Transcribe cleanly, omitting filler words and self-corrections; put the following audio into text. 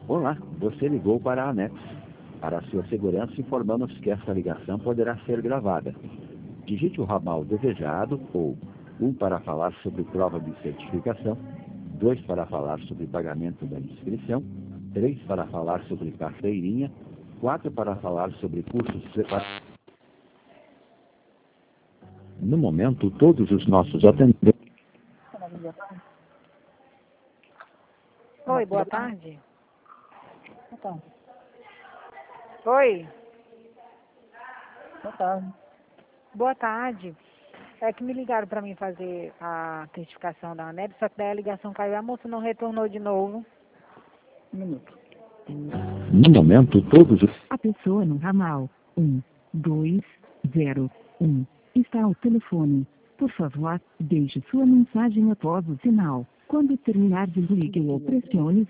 Olá, você ligou para a ANEX. Para a sua segurança, informamos que essa ligação poderá ser gravada. Digite o ramal desejado ou 1 para falar sobre prova de certificação, 2 para falar sobre pagamento da inscrição, 3 para falar sobre carteirinha, 4 para falar sobre cursos separados. No momento, todos os nossos atendentes... Oi, boa tarde. Oi. Boa tarde. Boa tarde. É que me ligaram para mim fazer a certificação da ANEB, só que daí a ligação caiu. A moça não retornou de novo. Um minuto. No momento, todos os... A pessoa no ramal 1201 está ao telefone. Por favor, deixe sua mensagem após o sinal. Quando terminar, desligue ou pressione